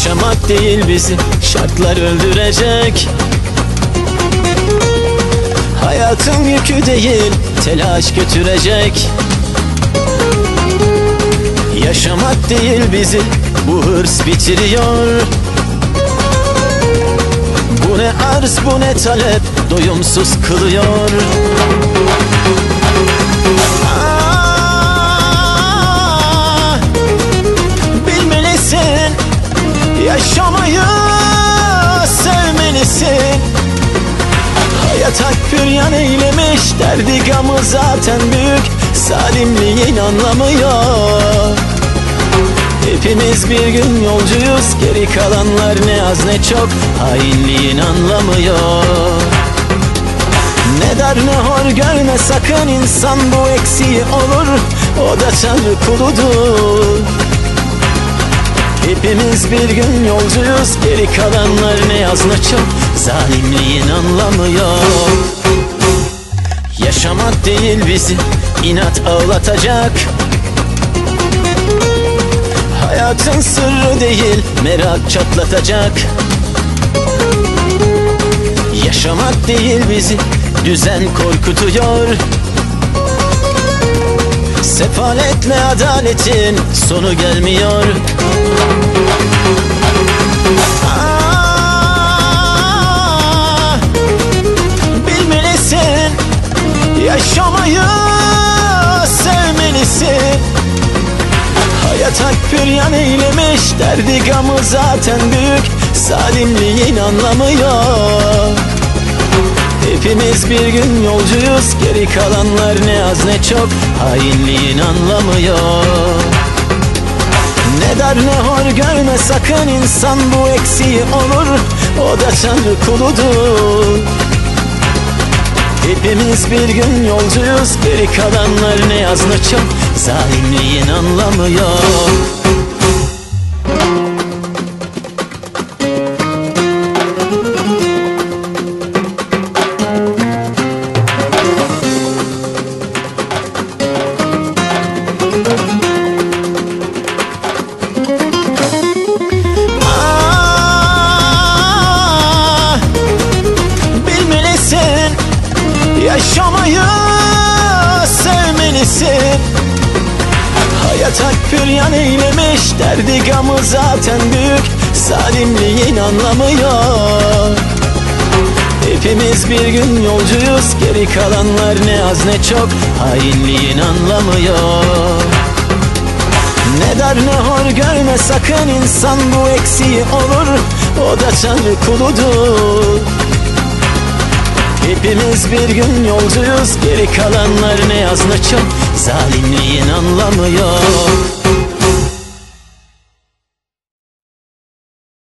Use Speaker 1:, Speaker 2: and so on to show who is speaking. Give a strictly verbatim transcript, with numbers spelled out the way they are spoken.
Speaker 1: Yaşamak değil bizi şartlar öldürecek. Hayatın yükü değil telaş götürecek. Yaşamak değil bizi bu hırs bitiriyor. Bu ne arz bu ne talep doyumsuz kılıyor. Aa, bilmelisin yaşamayı, sevmelisin. Hayat hak büryan eylemiş, derdi gamı zaten büyük. Salimliğin anlamı yok. Hepimiz bir gün yolcuyuz, geri kalanlar ne az ne çok. Hainliğin anlamı yok. Ne dar ne hor görme sakın, insan bu eksiği olur. O da Tanrı kuludur. Hepimiz bir gün yolcuyuz, geri kalanlar ne az ne çok. Zalimliğin anlamı yok. Yaşamak değil bizi inat ağlatacak. Hayatın sırrı değil merak çatlatacak. Yaşamak değil bizi düzen korkutuyor. Sefaletle adaletin sonu gelmiyor. Aa, bilmelisin yaşamayı, sevmelisin. Hayat hak büryan eylemiş, derdi gamı zaten büyük. Salimliğin anlamı yok. Hepimiz bir gün yolcuyuz, geri kalanlar ne az ne çok. Hainliğin anlamı yok. Ne dar ne hor görme sakın, insan bu eksiği olur. O da Tanrı kuludur. Hepimiz bir gün yolcuyuz, geri kalanlar ne az ne çok. Zalimliğin anlamı yok. Aa, bilmelisin yaşamayı, sevmelisin. Hayat hak büryan eylemiş, derdi gamı zaten büyük. Salimliğin anlamı yok. Hepimiz bir gün yolcuyuz, geri kalanlar ne az ne çok. Hainliğin anlamı yok. Ne dar ne hor görme sakın, insan bu eksiği olur. O da Tanrı kuludur. Hepimiz bir gün yolcuyuz, geri kalanlar ne az ne çok. Zalimliğin anlamı yok.